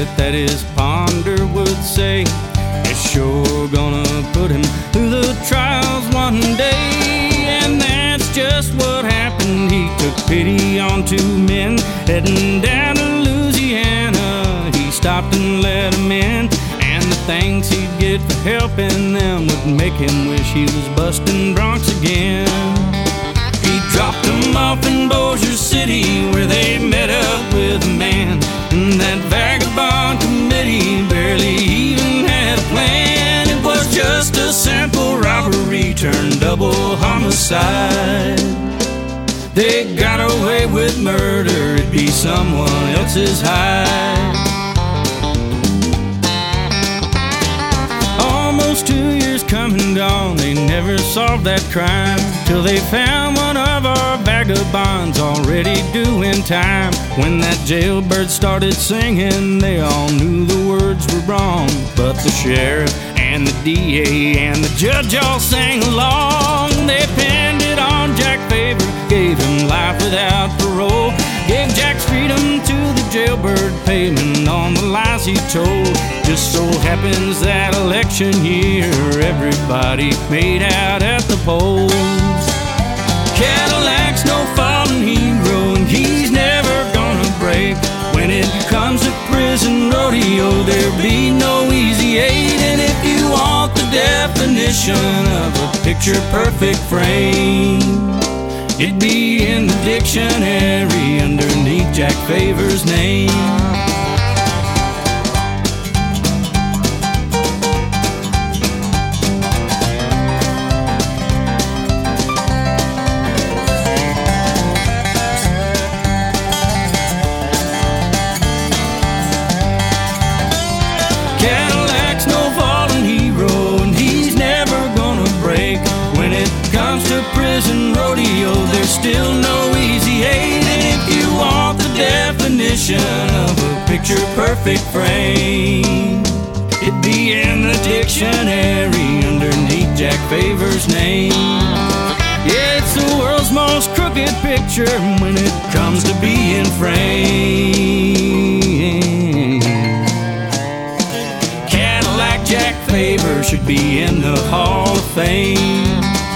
that his ponder would say is sure gonna put him through the trials one day. And that's just what happened. He took pity on two men heading down to Louisiana. He stopped and let them in, and the thanks he'd get for helping them would make him wish he was busting broncs again. He dropped them off in Bossier City, where they met up with a man. And that vagabond committee barely even had a plan. It was just a simple robbery turned double homicide. They got away with murder, it'd be someone else's hide. Almost 2 years come and gone, they never solved that crime, till they found one of our vagabonds already doing time. When that jailbird started singing, they all knew the words were wrong, but the sheriff and the DA and the judge all sang along. They pinned it on Jack Favor, gave him life without parole, gave Jack's freedom to the jailbird, payment on the lies he told. Just so happens that election year everybody made out at the polls. Cadillac's no fallen hero, and he's never gonna break. When it comes to prison rodeo, there'll be no easy aid. And if you want the definition of a picture-perfect frame, it'd be in the dictionary underneath Jack Favor's name. Cadillac's no fallen hero, and he's never gonna break. When it comes to prison rodeo, there's still no easy aid. And if you want the definition of a picture-perfect frame, it'd be in the dictionary underneath Jack Favor's name. Yeah, it's the world's most crooked picture when it comes to being framed. Cadillac Jack Favor should be in the Hall of Fame.